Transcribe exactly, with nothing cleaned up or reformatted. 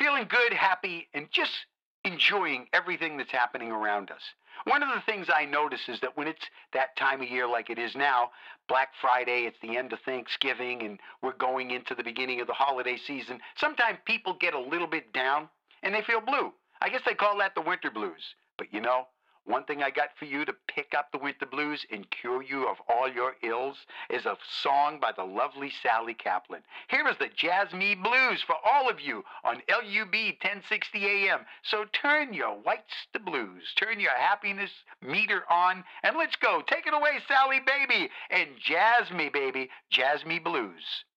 feeling good, happy, and just enjoying everything that's happening around us. One of the things I notice is that when it's that time of year like it is now, Black Friday, it's the end of Thanksgiving, and we're going into the beginning of the holiday season, sometimes people get a little bit down and they feel blue. I guess they call that the winter blues. But you know, one thing I got for you to pick up the winter blues and cure you of all your ills is a song by the lovely Sally Kaplan. Here is the Jazz Me Blues for all of you on L U B ten sixty A M. So turn your whites to blues, turn your happiness meter on, and let's go. Take it away, Sally, baby, and jazz me, baby, jazz me blues.